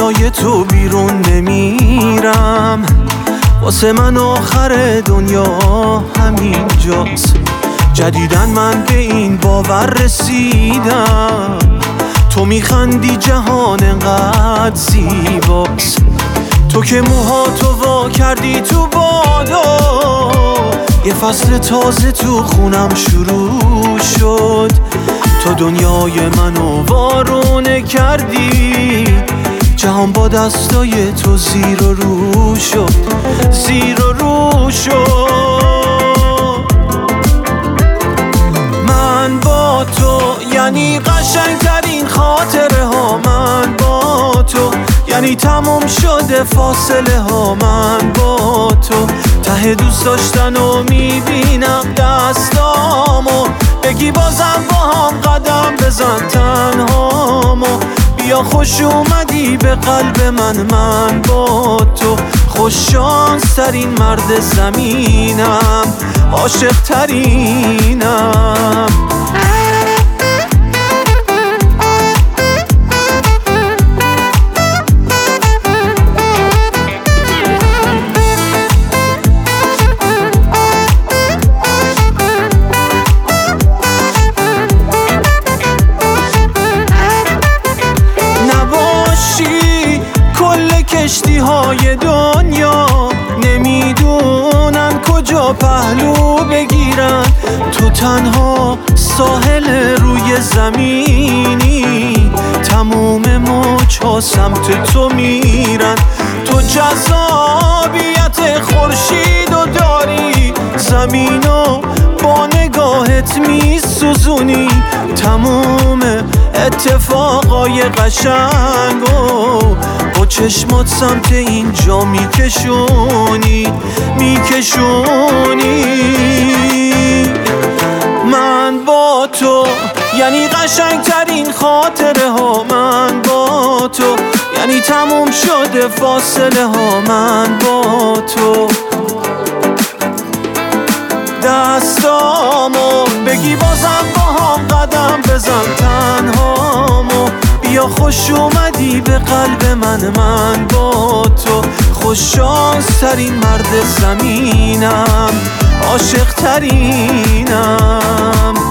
جای تو بیرون نمیرم، واسه من آخر دنیا همینجاست. جدیدن من به این باور رسیدم، تو میخندی جهان انقدر زیباست. تو که موهاتو وا کردی تو بادا، یه فصل تازه تو خونم شروع شد. تو دنیای منو وارونه کردی، جهان با دستای تو زیر و رو شد، زیر و رو شد. من با تو یعنی قشنگترین خاطره ها، من با تو یعنی تموم شده فاصله ها. من با تو ته دوست داشتنو میبینم دستامو، بگی بازم با هم قدم بزن تنهامو. بیا خوش اومدی به قلب من، من با تو خوش شانس ترین مرد زمینم، عاشق ترینم. کشتی های دنیا نمیدونن کجا پهلو بگیرن، تو تنها ساحل روی زمینی، تموم موج‌ها سمت تو میرن. تو جذابیت خورشیدو داری، زمینو با نگاهت میسوزونی، تموم اتفاقای قشنگو با چشمات سمت اینجا میکشونی، میکشونی. من با تو یعنی قشنگترین خاطره ها، من با تو یعنی تموم شده فاصله ها. من با تو دستامو بگی بازم با هم قدم بزن تنهامو. بیا خوش اومدی به قلب من، من با تو خوش شانس ترین مرد زمینم، عاشق ترینم.